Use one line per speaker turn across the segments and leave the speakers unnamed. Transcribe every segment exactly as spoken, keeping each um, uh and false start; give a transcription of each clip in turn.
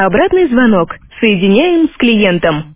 Обратный звонок. Соединяем с клиентом.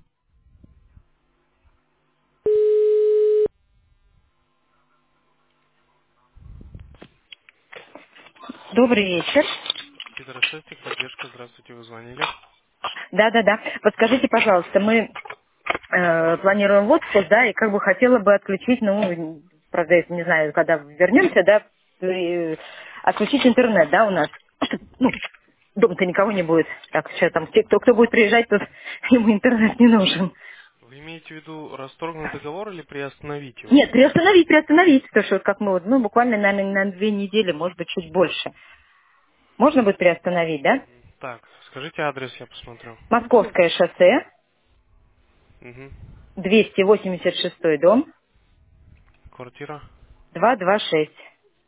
Добрый вечер.
Питер Шестик, поддержка, здравствуйте, вы звонили.
Да-да-да. Подскажите, пожалуйста, мы э, планируем в отпуск, да, и как бы хотела бы отключить, ну, правда, я не знаю, когда вернемся, да, э, отключить интернет, да, у нас. Чтоб, ну, дома-то никого не будет. Так, сейчас там те, кто, кто будет приезжать, тут ему интернет не нужен.
Вы имеете в виду расторгнуть договор или приостановить его?
Нет, приостановить, приостановить, потому что вот как мы вот, ну, буквально, наверное, на две недели, может быть, чуть больше. Можно будет приостановить, да?
Так, скажите адрес, я посмотрю.
Московское шоссе,
Угу.
двести восемьдесят шестой дом,
Квартира.
двести двадцать шесть.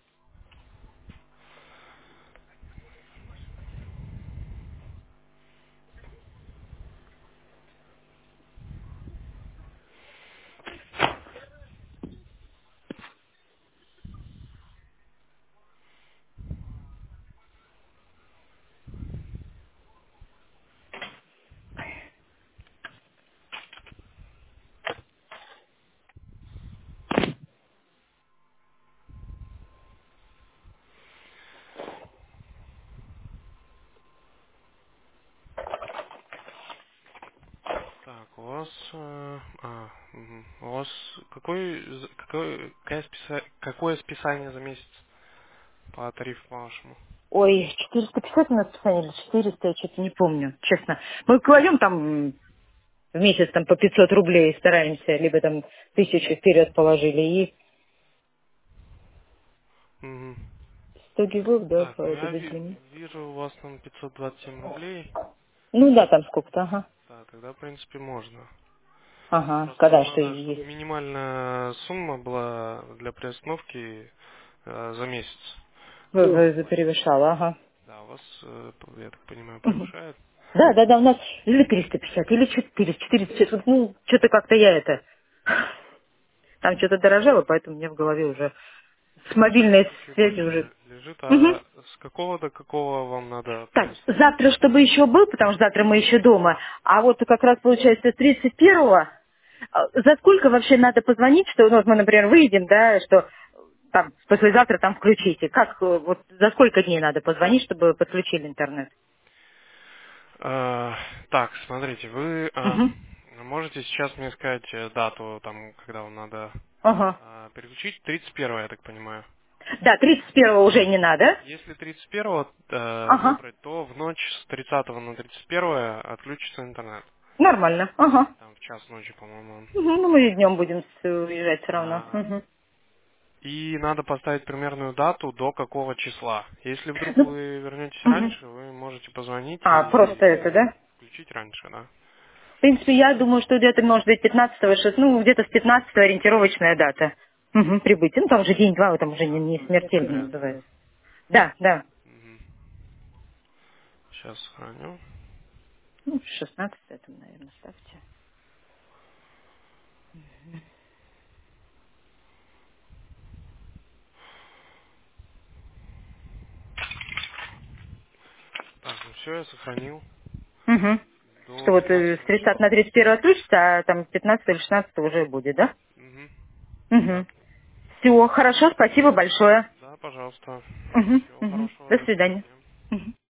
Так, у вас... э, а, мгм. У вас какой, з- какой, какая списа- какое списание за месяц по тарифу вашему?
Ой, четыреста пятьдесят у нас списание или четыреста, я что-то не помню, честно. Мы кладем там м, в месяц там по пятьсот рублей стараемся, либо там тысячу вперед положили, и
Угу.
сто гигов, да,
Так,
по
ну
это
я ви-
безлимит.
вижу у вас там пятьсот двадцать семь рублей.
Ну да, там сколько-то, ага.
Да, тогда, в принципе, можно.
Ага,
Просто
когда
нам
что
надо, чтобы
есть.
минимальная сумма была для приостановки э, за месяц.
Вы,
А,
вы перевышала, ага.
да, у вас, э, я так понимаю,
Мгм.
превышает.
Да, да, да, у нас или триста пятьдесят, или четыреста, четыреста пятьдесят, ну, что-то как-то я это... Там что-то дорожало, поэтому у меня в голове уже с
Сейчас
мобильной
на
связи
счетчике
уже...
ле- лежит.
Мгм.
А с какого до какого вам надо
Так,
приостановить?
завтра, чтобы еще был, потому что завтра мы еще дома, а вот как раз получается с тридцать первого, а, за сколько вообще надо позвонить, что, ну, вот мы, например, выйдем, да, что там послезавтра там включите. Как, э, вот за сколько дней надо позвонить, чтобы подключили интернет?
А, так, смотрите, вы а,
Угу.
можете сейчас мне сказать э, дату, там, когда вам надо
Ага.
а, переключить? тридцать первое, я так понимаю.
Да, тридцать первого уже не надо.
Если тридцать первого э,
Ага.
выбрать, то в ночь с тридцатого на тридцать первое отключится интернет.
Нормально. Ага.
Там в час ночи, по-моему.
Мгм. Ну, мы и днем будем с- уезжать все равно.
А,
Мгм.
и надо поставить примерную дату, до какого числа. Если вдруг
Ну,
вы вернетесь
мгм.
раньше, вы можете позвонить
А, просто
и
это, да?
включить раньше, да?
В принципе, я думаю, что где-то, может быть, пятнадцатого, шестого, ну, где-то с пятнадцатого ориентировочная дата. Угу, прибытие. Ну, там уже день-два, там уже не, не смертельно
Подряд, да?
называется. Да, да.
Сейчас сохраню.
Ну, шестнадцатое там, наверное, ставьте.
Так, ну все, я сохранил.
Угу. Что
До
вот э, с
двенадцатого
тридцатого
числа.
на тридцать первое отключится, а там пятнадцатого или шестнадцатого уже будет, да?
Мгм. Да.
Угу. Все, хорошо, спасибо большое.
Да, пожалуйста.
Угу,
Всего
угу.
хорошего,
До
до
свидания.
свидания.
Мгм.